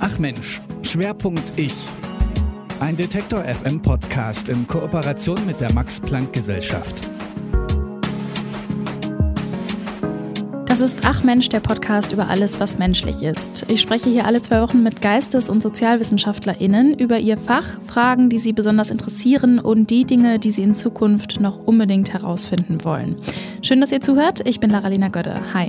Ach Mensch, Schwerpunkt Ich. Ein Detektor FM Podcast in Kooperation mit der Max-Planck-Gesellschaft. Das ist Ach Mensch, der Podcast über alles, was menschlich ist. Ich spreche hier alle 2 Wochen mit Geistes- und SozialwissenschaftlerInnen über ihr Fach, Fragen, die sie besonders interessieren und die Dinge, die sie in Zukunft noch unbedingt herausfinden wollen. Schön, dass ihr zuhört. Ich bin Laralina Gödde. Hi.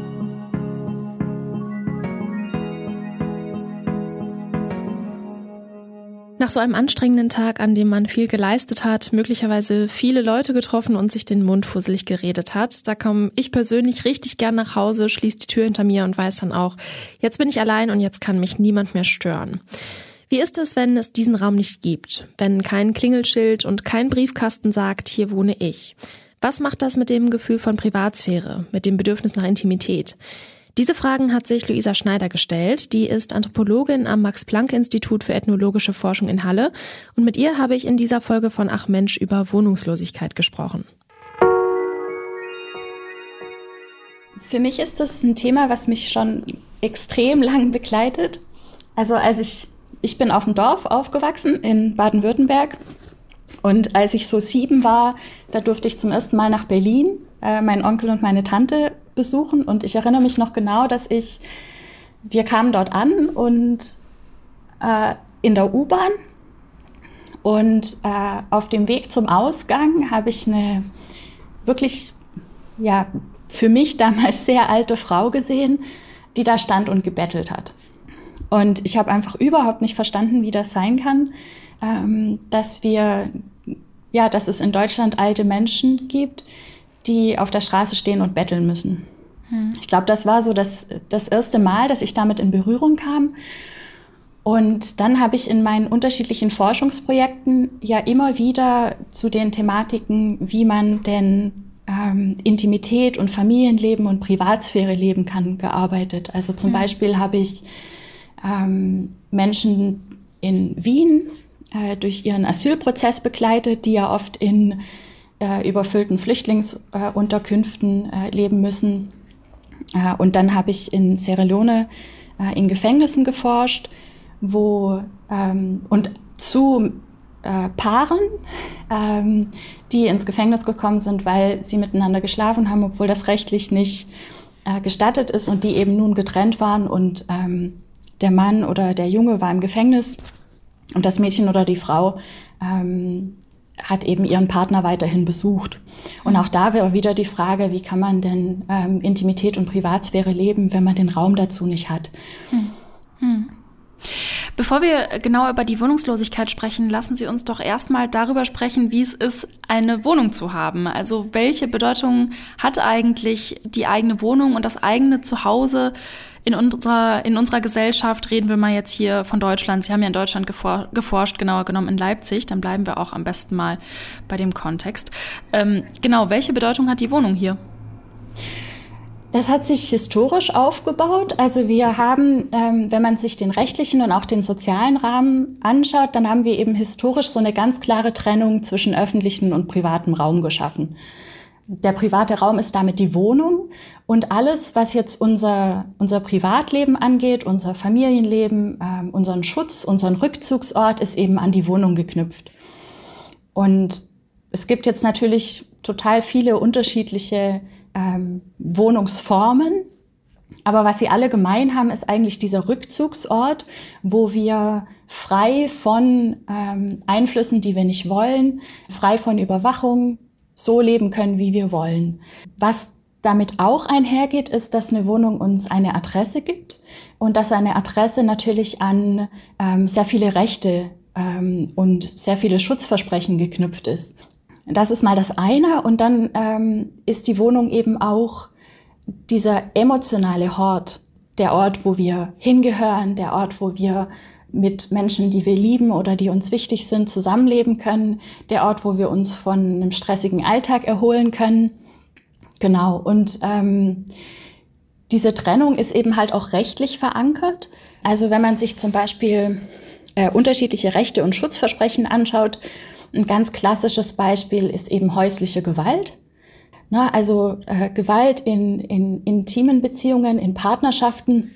Nach so einem anstrengenden Tag, an dem man viel geleistet hat, möglicherweise viele Leute getroffen und sich den Mund fusselig geredet hat, da komme ich persönlich richtig gern nach Hause, schließe die Tür hinter mir und weiß dann auch, jetzt bin ich allein und jetzt kann mich niemand mehr stören. Wie ist es, wenn es diesen Raum nicht gibt? Wenn kein Klingelschild und kein Briefkasten sagt, hier wohne ich? Was macht das mit dem Gefühl von Privatsphäre, mit dem Bedürfnis nach Intimität? Diese Fragen hat sich Luisa Schneider gestellt. Die ist Anthropologin am Max-Planck-Institut für ethnologische Forschung in Halle. Und mit ihr habe ich in dieser Folge von Ach Mensch über Wohnungslosigkeit gesprochen. Für mich ist das ein Thema, was mich schon extrem lang begleitet. Also ich bin auf dem Dorf aufgewachsen in Baden-Württemberg. Und als ich so 7 war, da durfte ich zum ersten Mal nach Berlin, meinen Onkel und meine Tante besuchen. Und ich erinnere mich noch genau, wir kamen dort an und in der U-Bahn. Und auf dem Weg zum Ausgang habe ich eine wirklich, für mich damals sehr alte Frau gesehen, die da stand und gebettelt hat. Und ich habe einfach überhaupt nicht verstanden, wie das sein kann, dass es in Deutschland alte Menschen gibt, die auf der Straße stehen und betteln müssen. Ich glaube, das war so das erste Mal, dass ich damit in Berührung kam. Und dann habe ich in meinen unterschiedlichen Forschungsprojekten ja immer wieder zu den Thematiken, wie man denn Intimität und Familienleben und Privatsphäre leben kann, gearbeitet. Also zum Beispiel habe ich Menschen in Wien durch ihren Asylprozess begleitet, die ja oft in überfüllten Flüchtlingsunterkünften leben müssen. Und dann habe ich in Sierra Leone in Gefängnissen geforscht, und zu Paaren, die ins Gefängnis gekommen sind, weil sie miteinander geschlafen haben, obwohl das rechtlich nicht gestattet ist und die eben nun getrennt waren und der Mann oder der Junge war im Gefängnis und das Mädchen oder die Frau hat eben ihren Partner weiterhin besucht. Und auch da wäre wieder die Frage, wie kann man denn Intimität und Privatsphäre leben, wenn man den Raum dazu nicht hat. Bevor wir genau über die Wohnungslosigkeit sprechen, lassen Sie uns doch erstmal darüber sprechen, wie es ist, eine Wohnung zu haben. Also welche Bedeutung hat eigentlich die eigene Wohnung und das eigene Zuhause in unserer Gesellschaft? Reden wir mal jetzt hier von Deutschland. Sie haben ja in Deutschland geforscht, genauer genommen in Leipzig. Dann bleiben wir auch am besten mal bei dem Kontext. Welche Bedeutung hat die Wohnung hier? Das hat sich historisch aufgebaut. Also wir haben, wenn man sich den rechtlichen und auch den sozialen Rahmen anschaut, dann haben wir eben historisch so eine ganz klare Trennung zwischen öffentlichem und privatem Raum geschaffen. Der private Raum ist damit die Wohnung und alles, was jetzt unser Privatleben angeht, unser Familienleben, unseren Schutz, unseren Rückzugsort, ist eben an die Wohnung geknüpft. Und es gibt jetzt natürlich total viele unterschiedliche Wohnungsformen, aber was sie alle gemein haben, ist eigentlich dieser Rückzugsort, wo wir frei von Einflüssen, die wir nicht wollen, frei von Überwachung, so leben können, wie wir wollen. Was damit auch einhergeht, ist, dass eine Wohnung uns eine Adresse gibt und dass eine Adresse natürlich an sehr viele Rechte und sehr viele Schutzversprechen geknüpft ist. Das ist mal das eine. Und dann ist die Wohnung eben auch dieser emotionale Hort, der Ort, wo wir hingehören, der Ort, wo wir mit Menschen, die wir lieben oder die uns wichtig sind, zusammenleben können, der Ort, wo wir uns von einem stressigen Alltag erholen können. Genau. Und diese Trennung ist eben halt auch rechtlich verankert. Also wenn man sich zum Beispiel unterschiedliche Rechte und Schutzversprechen anschaut, ein ganz klassisches Beispiel ist eben häusliche Gewalt. Also Gewalt in intimen Beziehungen, in Partnerschaften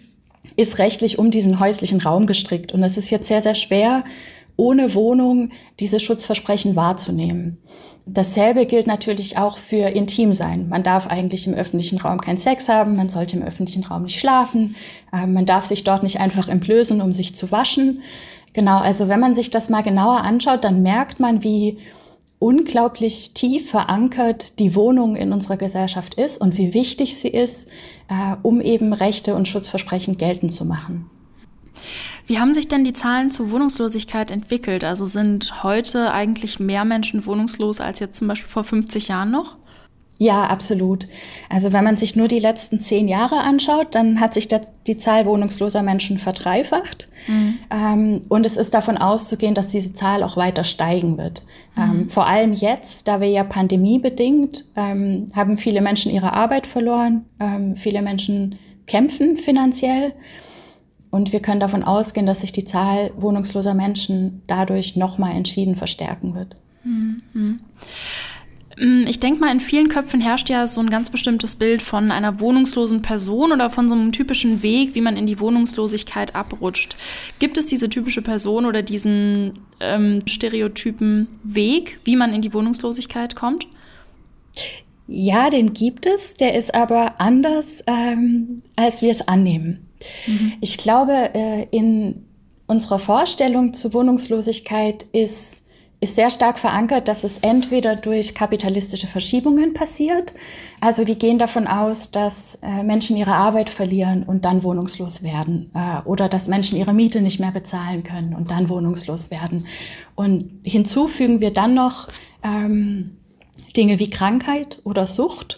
ist rechtlich um diesen häuslichen Raum gestrickt. Und es ist jetzt sehr, sehr schwer, ohne Wohnung diese Schutzversprechen wahrzunehmen. Dasselbe gilt natürlich auch für Intimsein. Man darf eigentlich im öffentlichen Raum keinen Sex haben, man sollte im öffentlichen Raum nicht schlafen, man darf sich dort nicht einfach entblößen, um sich zu waschen. Genau, also wenn man sich das mal genauer anschaut, dann merkt man, wie unglaublich tief verankert die Wohnung in unserer Gesellschaft ist und wie wichtig sie ist, um eben Rechte und Schutzversprechen geltend zu machen. Wie haben sich denn die Zahlen zur Wohnungslosigkeit entwickelt? Also sind heute eigentlich mehr Menschen wohnungslos als jetzt zum Beispiel vor 50 Jahren noch? Ja, absolut. Also wenn man sich nur die letzten 10 Jahre anschaut, dann hat sich die Zahl wohnungsloser Menschen verdreifacht. Und es ist davon auszugehen, dass diese Zahl auch weiter steigen wird. Vor allem jetzt, da wir ja pandemiebedingt, haben viele Menschen ihre Arbeit verloren. Viele Menschen kämpfen finanziell. Und wir können davon ausgehen, dass sich die Zahl wohnungsloser Menschen dadurch nochmal entschieden verstärken wird. Ich denke mal, in vielen Köpfen herrscht ja so ein ganz bestimmtes Bild von einer wohnungslosen Person oder von so einem typischen Weg, wie man in die Wohnungslosigkeit abrutscht. Gibt es diese typische Person oder diesen stereotypen Weg, wie man in die Wohnungslosigkeit kommt? Ja, den gibt es. Der ist aber anders, als wir es annehmen. Ich glaube, in unserer Vorstellung zur Wohnungslosigkeit ist sehr stark verankert, dass es entweder durch kapitalistische Verschiebungen passiert. Also wir gehen davon aus, dass Menschen ihre Arbeit verlieren und dann wohnungslos werden. Oder dass Menschen ihre Miete nicht mehr bezahlen können und dann wohnungslos werden. Und hinzu fügen wir dann noch Dinge wie Krankheit oder Sucht.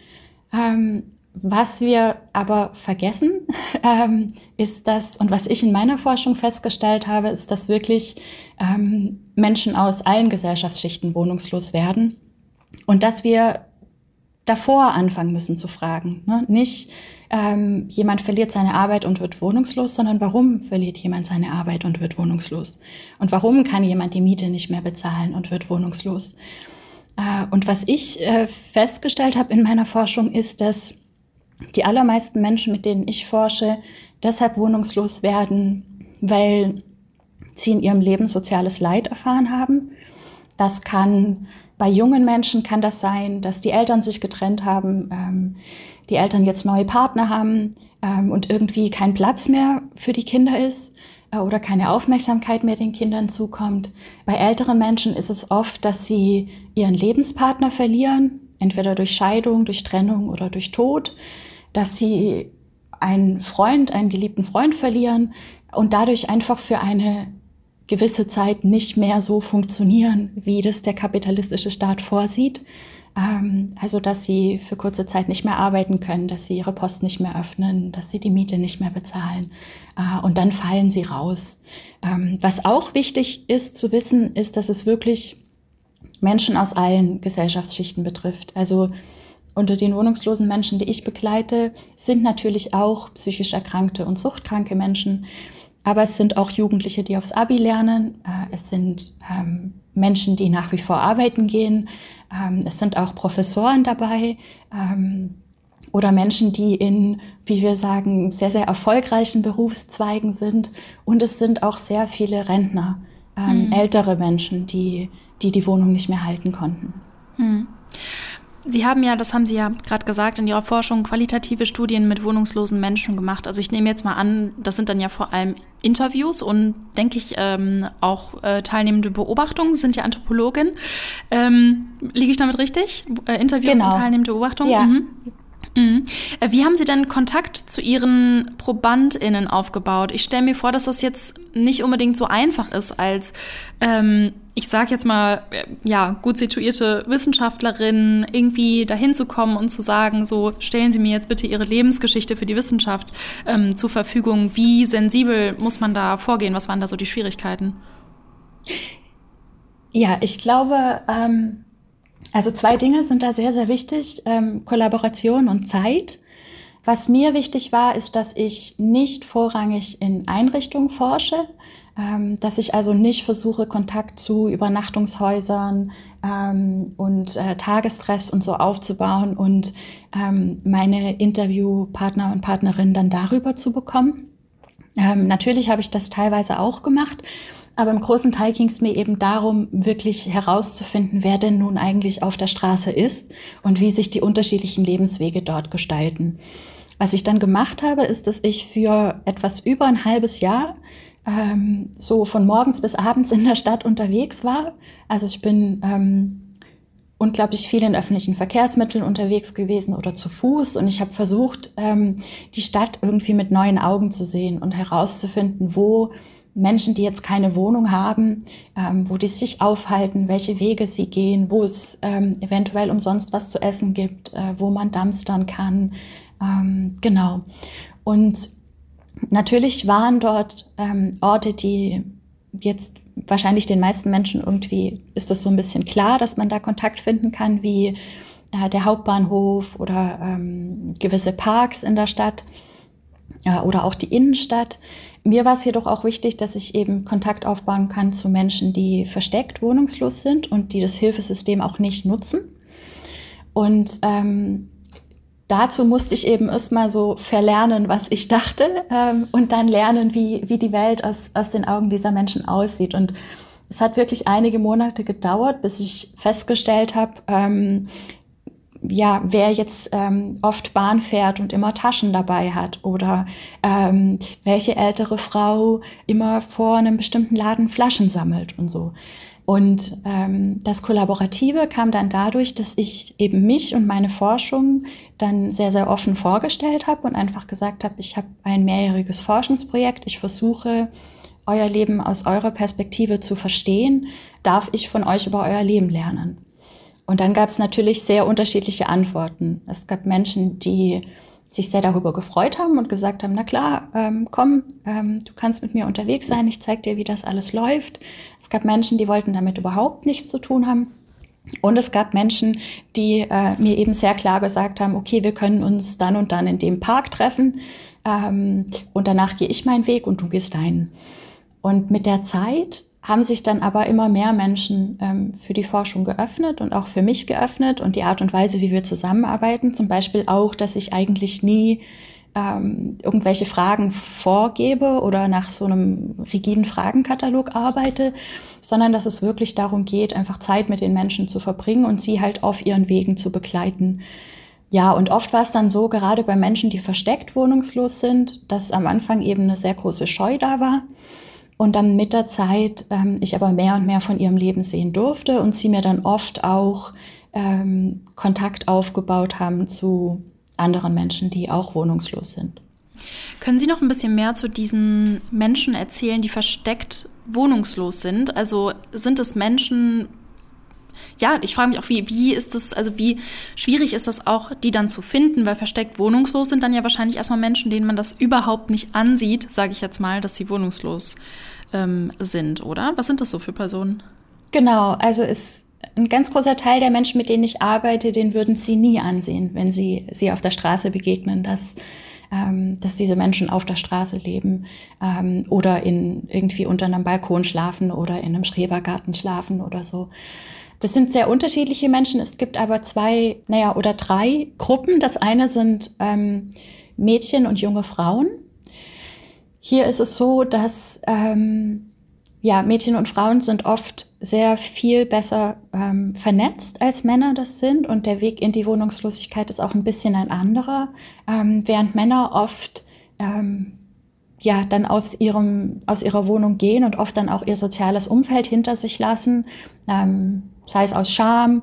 Was wir aber vergessen, ist das, und was ich in meiner Forschung festgestellt habe, ist, dass wirklich Menschen aus allen Gesellschaftsschichten wohnungslos werden und dass wir davor anfangen müssen zu fragen. Ne? Nicht jemand verliert seine Arbeit und wird wohnungslos, sondern warum verliert jemand seine Arbeit und wird wohnungslos? Und warum kann jemand die Miete nicht mehr bezahlen und wird wohnungslos? Und was ich festgestellt habe in meiner Forschung ist, dass die allermeisten Menschen, mit denen ich forsche, deshalb wohnungslos werden, weil sie in ihrem Leben soziales Leid erfahren haben. Das kann, bei jungen Menschen kann das sein, dass die Eltern sich getrennt haben, die Eltern jetzt neue Partner haben und irgendwie kein Platz mehr für die Kinder ist oder keine Aufmerksamkeit mehr den Kindern zukommt. Bei älteren Menschen ist es oft, dass sie ihren Lebenspartner verlieren, entweder durch Scheidung, durch Trennung oder durch Tod, dass sie einen geliebten Freund verlieren und dadurch einfach für eine gewisse Zeit nicht mehr so funktionieren, wie das der kapitalistische Staat vorsieht. Also, dass sie für kurze Zeit nicht mehr arbeiten können, dass sie ihre Post nicht mehr öffnen, dass sie die Miete nicht mehr bezahlen. Und dann fallen sie raus. Was auch wichtig ist zu wissen, ist, dass es wirklich Menschen aus allen Gesellschaftsschichten betrifft. Also unter den wohnungslosen Menschen, die ich begleite, sind natürlich auch psychisch erkrankte und suchtkranke Menschen. Aber es sind auch Jugendliche, die aufs Abi lernen. Es sind Menschen, die nach wie vor arbeiten gehen. Es sind auch Professoren dabei. Oder Menschen, die in, wie wir sagen, sehr, sehr erfolgreichen Berufszweigen sind. Und es sind auch sehr viele Rentner, ältere Menschen, die Wohnung nicht mehr halten konnten. Sie haben ja, das haben Sie ja gerade gesagt, in Ihrer Forschung qualitative Studien mit wohnungslosen Menschen gemacht. Also ich nehme jetzt mal an, das sind dann ja vor allem Interviews und, denke ich, auch teilnehmende Beobachtungen. Sie sind ja Anthropologin. Liege ich damit richtig? Interviews genau. Und teilnehmende Beobachtungen? Ja. Wie haben Sie denn Kontakt zu Ihren ProbandInnen aufgebaut? Ich stelle mir vor, dass das jetzt nicht unbedingt so einfach ist, als, ich sage jetzt mal, ja, gut situierte Wissenschaftlerin irgendwie dahin zu kommen und zu sagen, so, stellen Sie mir jetzt bitte Ihre Lebensgeschichte für die Wissenschaft zur Verfügung. Wie sensibel muss man da vorgehen? Was waren da so die Schwierigkeiten? Ja, ich glaube, also 2 Dinge sind da sehr, sehr wichtig, Kollaboration und Zeit. Was mir wichtig war, ist, dass ich nicht vorrangig in Einrichtungen forsche, dass ich also nicht versuche, Kontakt zu Übernachtungshäusern und Tagestreffs und so aufzubauen und meine Interviewpartner und Partnerinnen dann darüber zu bekommen. Natürlich habe ich das teilweise auch gemacht, aber im großen Teil ging es mir eben darum, wirklich herauszufinden, wer denn nun eigentlich auf der Straße ist und wie sich die unterschiedlichen Lebenswege dort gestalten. Was ich dann gemacht habe, ist, dass ich für etwas über ein halbes Jahr so von morgens bis abends in der Stadt unterwegs war. Also ich bin unglaublich viel in öffentlichen Verkehrsmitteln unterwegs gewesen oder zu Fuß. Und ich habe versucht, die Stadt irgendwie mit neuen Augen zu sehen und herauszufinden, wo Menschen, die jetzt keine Wohnung haben, wo die sich aufhalten, welche Wege sie gehen, wo es eventuell umsonst was zu essen gibt, wo man dumpstern kann. Genau. Und natürlich waren dort Orte, die jetzt wahrscheinlich den meisten Menschen irgendwie ist das so ein bisschen klar, dass man da Kontakt finden kann, wie der Hauptbahnhof oder gewisse Parks in der Stadt oder auch die Innenstadt. Mir war es jedoch auch wichtig, dass ich eben Kontakt aufbauen kann zu Menschen, die versteckt wohnungslos sind und die das Hilfesystem auch nicht nutzen. Und dazu musste ich eben erstmal so verlernen, was ich dachte und dann lernen, wie die Welt aus den Augen dieser Menschen aussieht. Und es hat wirklich einige Monate gedauert, bis ich festgestellt habe, wer jetzt oft Bahn fährt und immer Taschen dabei hat oder welche ältere Frau immer vor einem bestimmten Laden Flaschen sammelt und so. Und das Kollaborative kam dann dadurch, dass ich eben mich und meine Forschung dann sehr, sehr offen vorgestellt habe und einfach gesagt habe, ich habe ein mehrjähriges Forschungsprojekt, ich versuche, euer Leben aus eurer Perspektive zu verstehen, darf ich von euch über euer Leben lernen? Und dann gab es natürlich sehr unterschiedliche Antworten. Es gab Menschen, die sich sehr darüber gefreut haben und gesagt haben, na klar, komm, du kannst mit mir unterwegs sein, ich zeig dir, wie das alles läuft. Es gab Menschen, die wollten damit überhaupt nichts zu tun haben. Und es gab Menschen, die mir eben sehr klar gesagt haben, okay, wir können uns dann und dann in dem Park treffen und danach gehe ich meinen Weg und du gehst deinen. Und mit der Zeit haben sich dann aber immer mehr Menschen für die Forschung geöffnet und auch für mich geöffnet und die Art und Weise, wie wir zusammenarbeiten, zum Beispiel auch, dass ich eigentlich nie irgendwelche Fragen vorgebe oder nach so einem rigiden Fragenkatalog arbeite, sondern dass es wirklich darum geht, einfach Zeit mit den Menschen zu verbringen und sie halt auf ihren Wegen zu begleiten. Ja, und oft war es dann so, gerade bei Menschen, die versteckt wohnungslos sind, dass am Anfang eben eine sehr große Scheu da war. Und dann mit der Zeit ich aber mehr und mehr von ihrem Leben sehen durfte und sie mir dann oft auch Kontakt aufgebaut haben zu anderen Menschen, die auch wohnungslos sind. Können Sie noch ein bisschen mehr zu diesen Menschen erzählen, die versteckt wohnungslos sind? Also sind es Menschen, ja, ich frage mich auch, wie ist das, also wie schwierig ist das auch, die dann zu finden, weil versteckt wohnungslos sind dann ja wahrscheinlich erstmal Menschen, denen man das überhaupt nicht ansieht, sage ich jetzt mal, dass sie wohnungslos sind, oder? Was sind das so für Personen? Genau, also ein ganz großer Teil der Menschen, mit denen ich arbeite, den würden Sie nie ansehen, wenn Sie auf der Straße begegnen, dass diese Menschen auf der Straße leben oder irgendwie unter einem Balkon schlafen oder in einem Schrebergarten schlafen oder so. Das sind sehr unterschiedliche Menschen. Es gibt aber 2 oder 3 Gruppen. Das eine sind Mädchen und junge Frauen. Hier ist es so, dass Mädchen und Frauen sind oft sehr viel besser vernetzt, als Männer das sind. Und der Weg in die Wohnungslosigkeit ist auch ein bisschen ein anderer. Während Männer oft dann aus ihrer Wohnung gehen und oft dann auch ihr soziales Umfeld hinter sich lassen, sei es aus Scham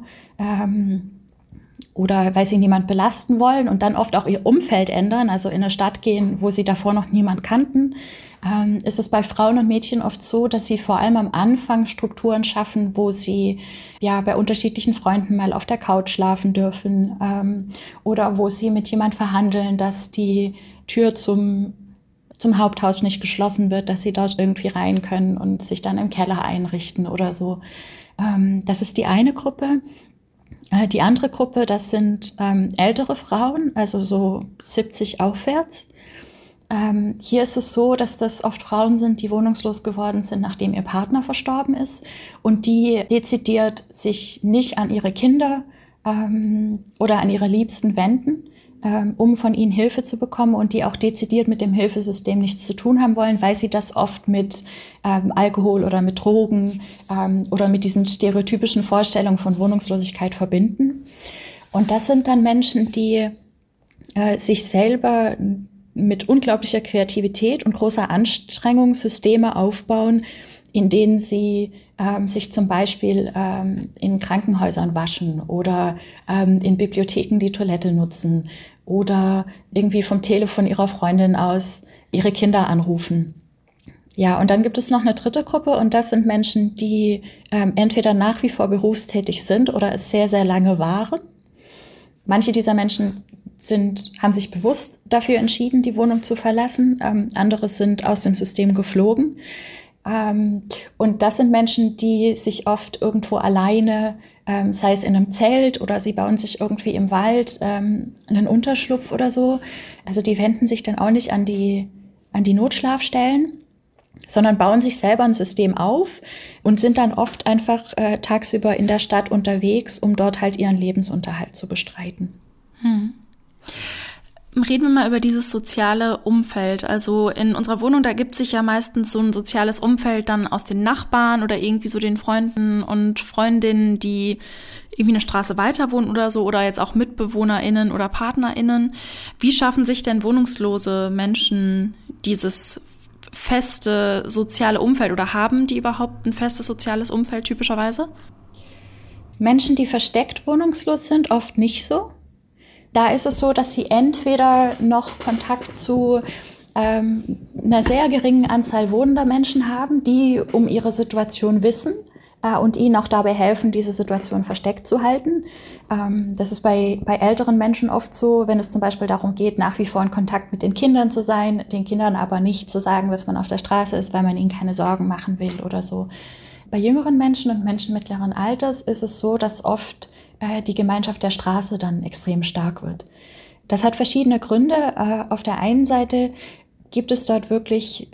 oder weil sie niemand belasten wollen und dann oft auch ihr Umfeld ändern, also in eine Stadt gehen, wo sie davor noch niemand kannten, ist es bei Frauen und Mädchen oft so, dass sie vor allem am Anfang Strukturen schaffen, wo sie bei unterschiedlichen Freunden mal auf der Couch schlafen dürfen oder wo sie mit jemand verhandeln, dass die Tür zum Haupthaus nicht geschlossen wird, dass sie dort irgendwie rein können und sich dann im Keller einrichten oder so. Das ist die eine Gruppe. Die andere Gruppe, das sind ältere Frauen, also so 70 aufwärts. Hier ist es so, dass das oft Frauen sind, die wohnungslos geworden sind, nachdem ihr Partner verstorben ist und die dezidiert sich nicht an ihre Kinder oder an ihre Liebsten wenden, um von ihnen Hilfe zu bekommen und die auch dezidiert mit dem Hilfesystem nichts zu tun haben wollen, weil sie das oft mit Alkohol oder mit Drogen oder mit diesen stereotypischen Vorstellungen von Wohnungslosigkeit verbinden. Und das sind dann Menschen, die sich selber mit unglaublicher Kreativität und großer Anstrengung Systeme aufbauen, in denen sie sich zum Beispiel in Krankenhäusern waschen oder in Bibliotheken die Toilette nutzen oder irgendwie vom Telefon ihrer Freundin aus ihre Kinder anrufen. Ja, und dann gibt es noch eine dritte Gruppe und das sind Menschen, die entweder nach wie vor berufstätig sind oder es sehr, sehr lange waren. Manche dieser Menschen haben sich bewusst dafür entschieden, die Wohnung zu verlassen. Andere sind aus dem System geflogen. Und das sind Menschen, die sich oft irgendwo alleine, sei es in einem Zelt oder sie bauen sich irgendwie im Wald einen Unterschlupf oder so. Also die wenden sich dann auch nicht an die Notschlafstellen, sondern bauen sich selber ein System auf und sind dann oft einfach tagsüber in der Stadt unterwegs, um dort halt ihren Lebensunterhalt zu bestreiten. Reden wir mal über dieses soziale Umfeld. Also in unserer Wohnung, da gibt sich ja meistens so ein soziales Umfeld dann aus den Nachbarn oder irgendwie so den Freunden und Freundinnen, die irgendwie eine Straße weiter wohnen oder so oder jetzt auch MitbewohnerInnen oder PartnerInnen. Wie schaffen sich denn wohnungslose Menschen dieses feste soziale Umfeld oder haben die überhaupt ein festes soziales Umfeld typischerweise? Menschen, die versteckt wohnungslos sind, oft nicht so. Da ist es so, dass sie entweder noch Kontakt zu einer sehr geringen Anzahl wohnender Menschen haben, die um ihre Situation wissen und ihnen auch dabei helfen, diese Situation versteckt zu halten. Das ist bei älteren Menschen oft so, wenn es zum Beispiel darum geht, nach wie vor in Kontakt mit den Kindern zu sein, den Kindern aber nicht zu sagen, dass man auf der Straße ist, weil man ihnen keine Sorgen machen will oder so. Bei jüngeren Menschen und Menschen mittleren Alters ist es so, dass oft die Gemeinschaft der Straße dann extrem stark wird. Das hat verschiedene Gründe. Auf der einen Seite gibt es dort wirklich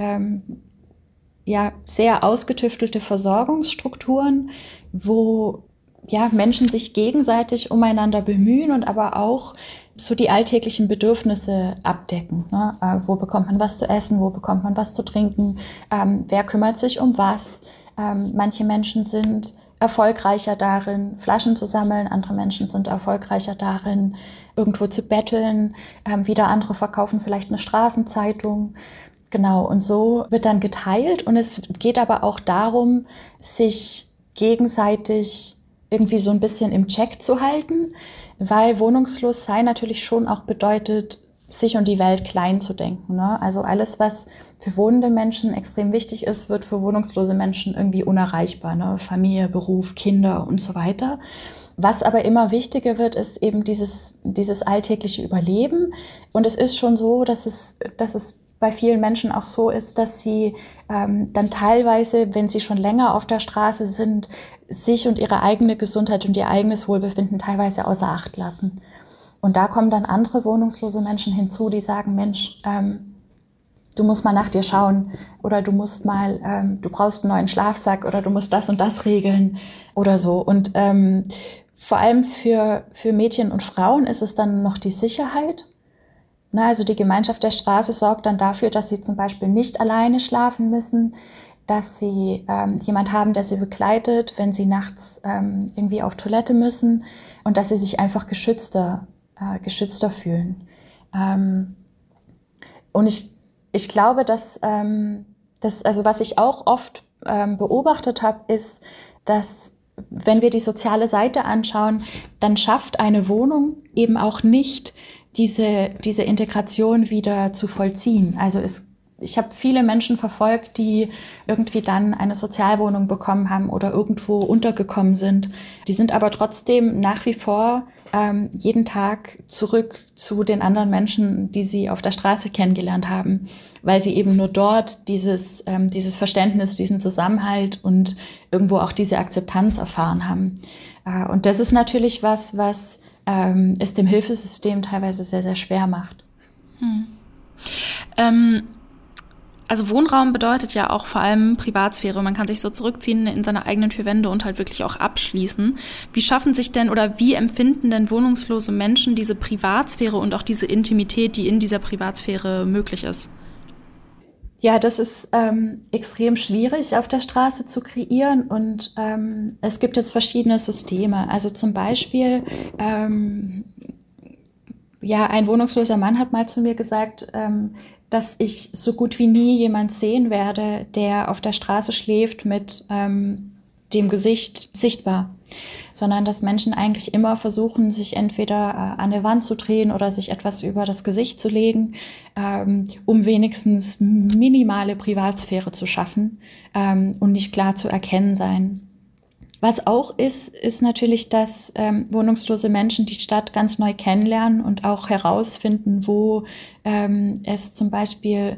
sehr ausgetüftelte Versorgungsstrukturen, wo Menschen sich gegenseitig umeinander bemühen und aber auch so die alltäglichen Bedürfnisse abdecken. Ne? Wo bekommt man was zu essen, wo bekommt man was zu trinken, wer kümmert sich um was. Manche Menschen sind erfolgreicher darin, Flaschen zu sammeln. Andere Menschen sind erfolgreicher darin, irgendwo zu betteln. Wieder andere verkaufen vielleicht eine Straßenzeitung. Genau, und so wird dann geteilt. Und es geht aber auch darum, sich gegenseitig irgendwie so ein bisschen im Check zu halten, weil wohnungslos sein natürlich schon auch bedeutet, sich und die Welt klein zu denken. Ne? Also alles, was für wohnende Menschen extrem wichtig ist, wird für wohnungslose Menschen irgendwie unerreichbar. Ne? Familie, Beruf, Kinder und so weiter. Was aber immer wichtiger wird, ist eben dieses alltägliche Überleben. Und es ist schon so, dass es bei vielen Menschen auch so ist, dass sie dann teilweise, wenn sie schon länger auf der Straße sind, sich und ihre eigene Gesundheit und ihr eigenes Wohlbefinden teilweise außer Acht lassen. Und da kommen dann andere wohnungslose Menschen hinzu, die sagen, Mensch, du musst mal nach dir schauen oder du brauchst einen neuen Schlafsack oder du musst das und das regeln oder so. Und vor allem für Mädchen und Frauen ist es dann noch die Sicherheit. Na, also die Gemeinschaft der Straße sorgt dann dafür, dass sie zum Beispiel nicht alleine schlafen müssen, dass sie jemand haben, der sie begleitet, wenn sie nachts irgendwie auf Toilette müssen und dass sie sich einfach geschützter fühlen. Und ich glaube, dass also was ich auch oft beobachtet habe, ist, dass wenn wir die soziale Seite anschauen, dann schafft eine Wohnung eben auch nicht, diese Integration wieder zu vollziehen. Also ich habe viele Menschen verfolgt, die irgendwie dann eine Sozialwohnung bekommen haben oder irgendwo untergekommen sind. Die sind aber trotzdem nach wie vor jeden Tag zurück zu den anderen Menschen, die sie auf der Straße kennengelernt haben, weil sie eben nur dort dieses Verständnis, diesen Zusammenhalt und irgendwo auch diese Akzeptanz erfahren haben. Und das ist natürlich was es dem Hilfesystem teilweise sehr, sehr schwer macht. Also Wohnraum bedeutet ja auch vor allem Privatsphäre. Man kann sich so zurückziehen in seine eigenen vier Wände und halt wirklich auch abschließen. Wie schaffen sich denn oder wie empfinden denn wohnungslose Menschen diese Privatsphäre und auch diese Intimität, die in dieser Privatsphäre möglich ist? Ja, das ist extrem schwierig auf der Straße zu kreieren und es gibt jetzt verschiedene Systeme. Also zum Beispiel, ein wohnungsloser Mann hat mal zu mir gesagt, dass ich so gut wie nie jemand sehen werde, der auf der Straße schläft mit dem Gesicht sichtbar, sondern dass Menschen eigentlich immer versuchen, sich entweder an eine Wand zu drehen oder sich etwas über das Gesicht zu legen, um wenigstens minimale Privatsphäre zu schaffen und nicht klar zu erkennen sein. Was auch ist natürlich, dass wohnungslose Menschen die Stadt ganz neu kennenlernen und auch herausfinden, wo es zum Beispiel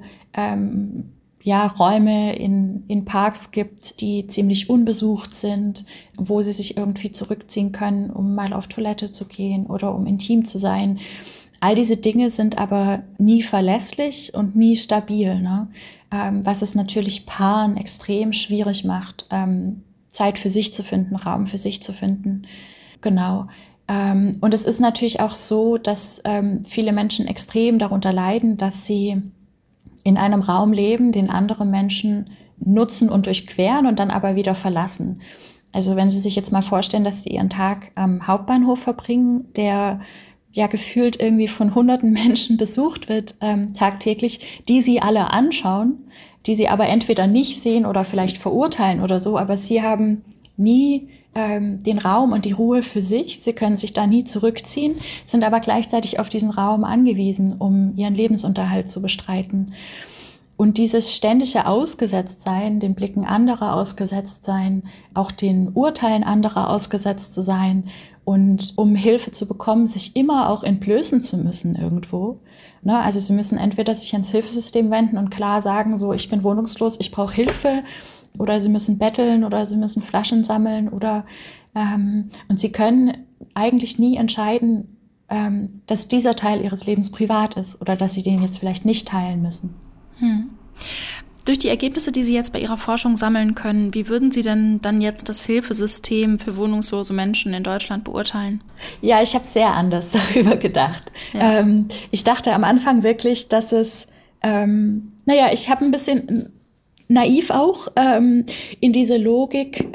Räume in Parks gibt, die ziemlich unbesucht sind, wo sie sich irgendwie zurückziehen können, um mal auf Toilette zu gehen oder um intim zu sein. All diese Dinge sind aber nie verlässlich und nie stabil, ne? Was es natürlich Paaren extrem schwierig macht, Zeit für sich zu finden, Raum für sich zu finden. Genau. Und es ist natürlich auch so, dass viele Menschen extrem darunter leiden, dass sie in einem Raum leben, den andere Menschen nutzen und durchqueren und dann aber wieder verlassen. Also wenn Sie sich jetzt mal vorstellen, dass Sie Ihren Tag am Hauptbahnhof verbringen, der ja gefühlt irgendwie von hunderten Menschen besucht wird tagtäglich, die Sie alle anschauen, die Sie aber entweder nicht sehen oder vielleicht verurteilen oder so, aber Sie haben nie den Raum und die Ruhe für sich. Sie können sich da nie zurückziehen, sind aber gleichzeitig auf diesen Raum angewiesen, um ihren Lebensunterhalt zu bestreiten. Und dieses ständige Ausgesetztsein, den Blicken anderer ausgesetzt sein, auch den Urteilen anderer ausgesetzt zu sein und um Hilfe zu bekommen, sich immer auch entblößen zu müssen irgendwo. Ne? Also sie müssen entweder sich ans Hilfesystem wenden und klar sagen, so, ich bin wohnungslos, ich brauche Hilfe, oder sie müssen betteln oder sie müssen Flaschen sammeln oder und sie können eigentlich nie entscheiden, dass dieser Teil ihres Lebens privat ist oder dass sie den jetzt vielleicht nicht teilen müssen. Durch die Ergebnisse, die Sie jetzt bei Ihrer Forschung sammeln können, wie würden Sie denn dann jetzt das Hilfesystem für wohnungslose Menschen in Deutschland beurteilen? Ja, ich habe sehr anders darüber gedacht. Ja. Ich dachte am Anfang wirklich, dass es, ich habe ein bisschen naiv auch in diese Logik,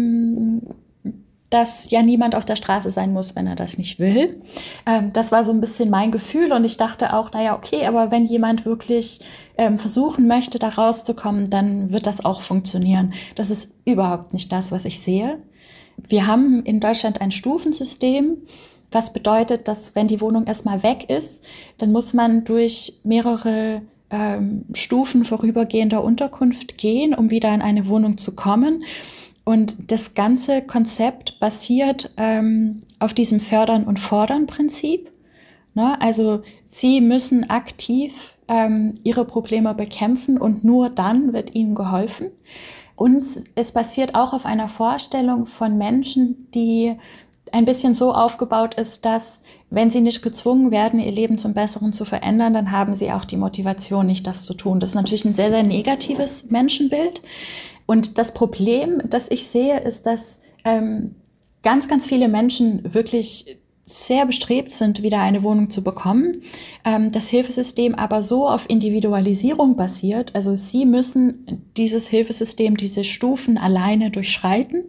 dass ja niemand auf der Straße sein muss, wenn er das nicht will. Das war so ein bisschen mein Gefühl und ich dachte auch, okay, aber wenn jemand wirklich versuchen möchte, da rauszukommen, dann wird das auch funktionieren. Das ist überhaupt nicht das, was ich sehe. Wir haben in Deutschland ein Stufensystem, was bedeutet, dass wenn die Wohnung erstmal weg ist, dann muss man durch mehrere Stufen vorübergehender Unterkunft gehen, um wieder in eine Wohnung zu kommen. Und das ganze Konzept basiert auf diesem Fördern- und Fordern-Prinzip. Ne? Also Sie müssen aktiv Ihre Probleme bekämpfen und nur dann wird Ihnen geholfen. Und es basiert auch auf einer Vorstellung von Menschen, die ein bisschen so aufgebaut ist, dass, wenn sie nicht gezwungen werden, ihr Leben zum Besseren zu verändern, dann haben sie auch die Motivation, nicht das zu tun. Das ist natürlich ein sehr, sehr negatives Menschenbild. Und das Problem, das ich sehe, ist, dass ganz, ganz viele Menschen wirklich sehr bestrebt sind, wieder eine Wohnung zu bekommen. Das Hilfesystem aber so auf Individualisierung basiert. Also sie müssen dieses Hilfesystem, diese Stufen alleine durchschreiten.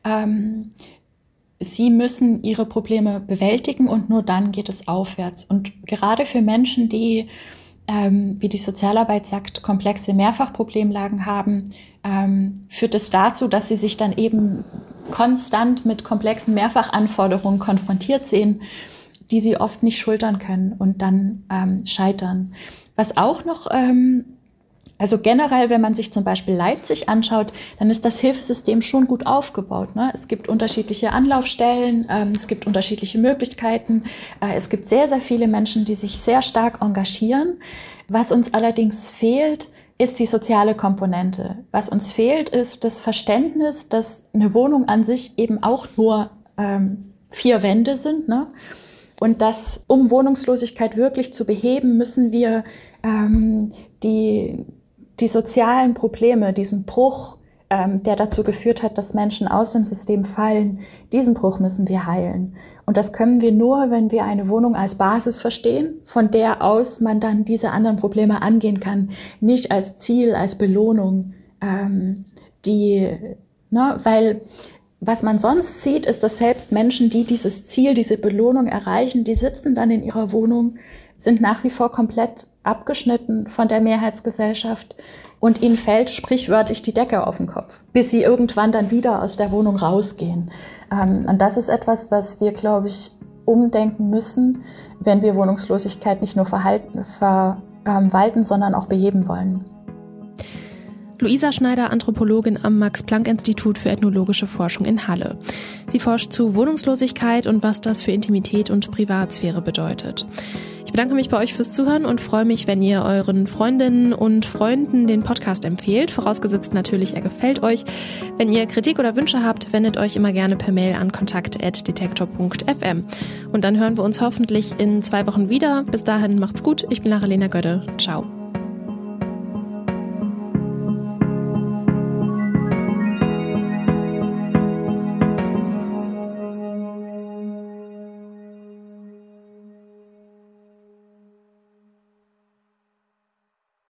Sie müssen ihre Probleme bewältigen und nur dann geht es aufwärts. Und gerade für Menschen, die, wie die Sozialarbeit sagt, komplexe Mehrfachproblemlagen haben, führt es dazu, dass sie sich dann eben konstant mit komplexen Mehrfachanforderungen konfrontiert sehen, die sie oft nicht schultern können und dann scheitern. Was auch noch Also generell, wenn man sich zum Beispiel Leipzig anschaut, dann ist das Hilfesystem schon gut aufgebaut, ne? Es gibt unterschiedliche Anlaufstellen, es gibt unterschiedliche Möglichkeiten. Es gibt sehr, sehr viele Menschen, die sich sehr stark engagieren. Was uns allerdings fehlt, ist die soziale Komponente. Was uns fehlt, ist das Verständnis, dass eine Wohnung an sich eben auch nur 4 Wände sind, ne? Und dass, um Wohnungslosigkeit wirklich zu beheben, müssen wir die sozialen Probleme, diesen Bruch, der dazu geführt hat, dass Menschen aus dem System fallen, diesen Bruch müssen wir heilen. Und das können wir nur, wenn wir eine Wohnung als Basis verstehen, von der aus man dann diese anderen Probleme angehen kann, nicht als Ziel, als Belohnung, weil was man sonst sieht, ist, dass selbst Menschen, die dieses Ziel, diese Belohnung erreichen, die sitzen dann in ihrer Wohnung, sind nach wie vor komplett abgeschnitten von der Mehrheitsgesellschaft und ihnen fällt sprichwörtlich die Decke auf den Kopf, bis sie irgendwann dann wieder aus der Wohnung rausgehen. Und das ist etwas, was wir, glaube ich, umdenken müssen, wenn wir Wohnungslosigkeit nicht nur verwalten, sondern auch beheben wollen. Luisa Schneider, Anthropologin am Max-Planck-Institut für ethnologische Forschung in Halle. Sie forscht zu Wohnungslosigkeit und was das für Intimität und Privatsphäre bedeutet. Ich bedanke mich bei euch fürs Zuhören und freue mich, wenn ihr euren Freundinnen und Freunden den Podcast empfehlt. Vorausgesetzt natürlich, er gefällt euch. Wenn ihr Kritik oder Wünsche habt, wendet euch immer gerne per Mail an kontakt@detektor.fm. Und dann hören wir uns hoffentlich in 2 Wochen wieder. Bis dahin macht's gut. Ich bin Lara-Lena Gödde. Ciao.